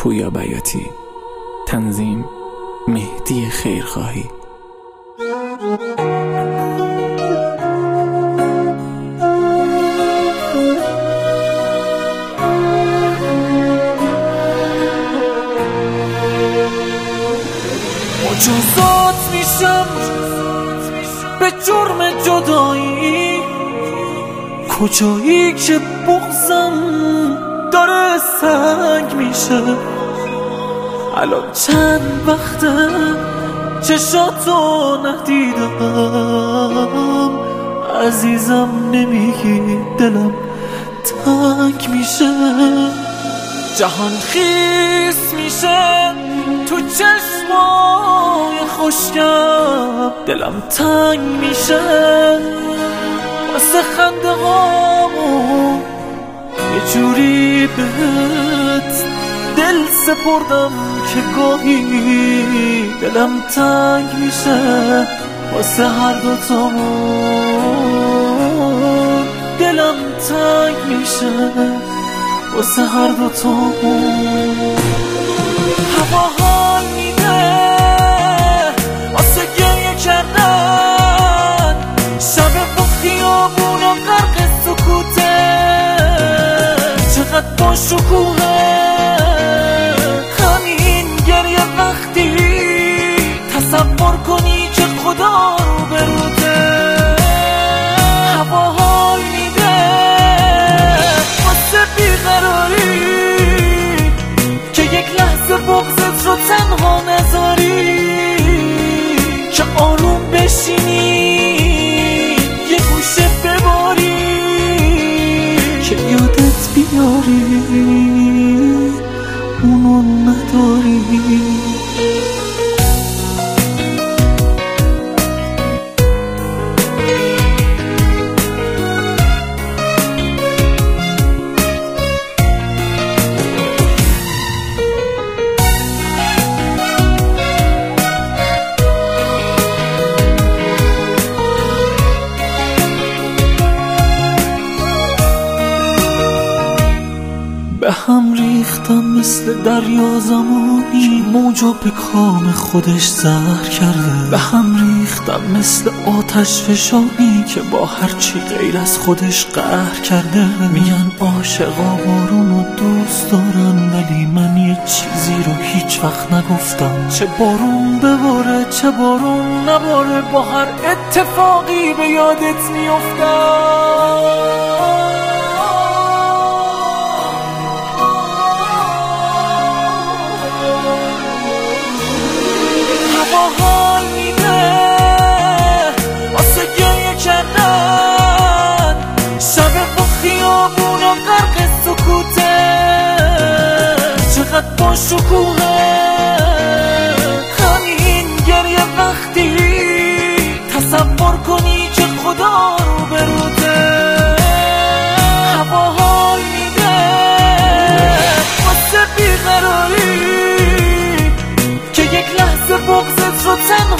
پویا بیاتی. تنظیم مهدی خیرخواهی. مجازات میشم به جرم جدایی، کجایی که بغضم داره سنگ میشه. الان چند وقته چشاتو ندیدم، عزیزم نمیگی دلم تنگ میشه. جهان خیس میشه تو چشمای خشکم، دلم تنگ میشه واسه خنده هامون. یه جوری بهت دل سپردم که گاهی دلم تنگ میشه واسه هر دوتامون. دلم تنگ میشه واسه هر دوتامون. هوا حال میده واسه گریه کردن، شب با خیابون و غرق سکوته. چقدر با شکوهه همین گریه وقتی تصور کنی که خدا رو بروده. هوا حال میده واسه بیقراری که یک لحظه بغضت رو تنها نذاری، که آروم بشینی یه گوشه بباری، که یادت بیاری اونو نداری. به هم ریختم مثل دریا زمانی، موجا به کام خودش زهر کرده. به هم ریختم مثل آتش فشانی که با هرچی غیر از خودش قهر کرده. میگن عاشقا بارونو دوست دارن، ولی من یه چیزی رو هیچ وقت نگفتم. چه بارون بباره چه بارون نباره، با هر اتفاقی به یادت میافتم. حال میده واسه گریه کردن، شب با خیابون و غرق سکوته. چقدر با شکوهه همین گریه وقتی تصور کنی که خدا رو بروده. هوا حال میده واسه بیقراری که یک لحظه بغضت رو تنها